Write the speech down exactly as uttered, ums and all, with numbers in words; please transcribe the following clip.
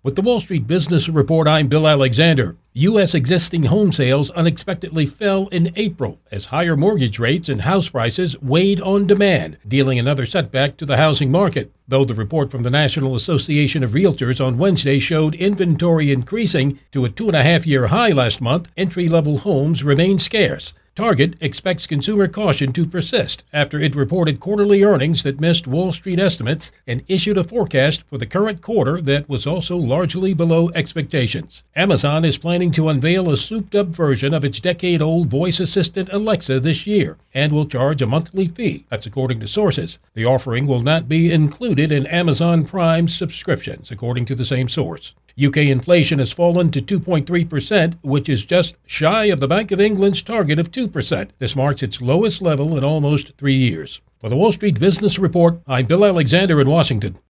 With the Wall Street Business Report, I'm Bill Alexander. U S existing home sales unexpectedly fell in April as higher mortgage rates and house prices weighed on demand, dealing another setback to the housing market. Though the report from the National Association of Realtors on Wednesday showed inventory increasing to a two-and-a-half-year high last month, entry-level homes remain scarce. Target expects consumer caution to persist after it reported quarterly earnings that missed Wall Street estimates and issued a forecast for the current quarter that was also largely below expectations. Amazon is planning to unveil a souped-up version of its decade-old voice assistant Alexa this year and will charge a monthly fee. That's according to sources. The offering will not be included in Amazon Prime subscriptions, according to the same source. U K inflation has fallen to two point three percent, which is just shy of the Bank of England's target of two percent. This marks its lowest level in almost three years. For the Wall Street Business Report, I'm Bill Alexander in Washington.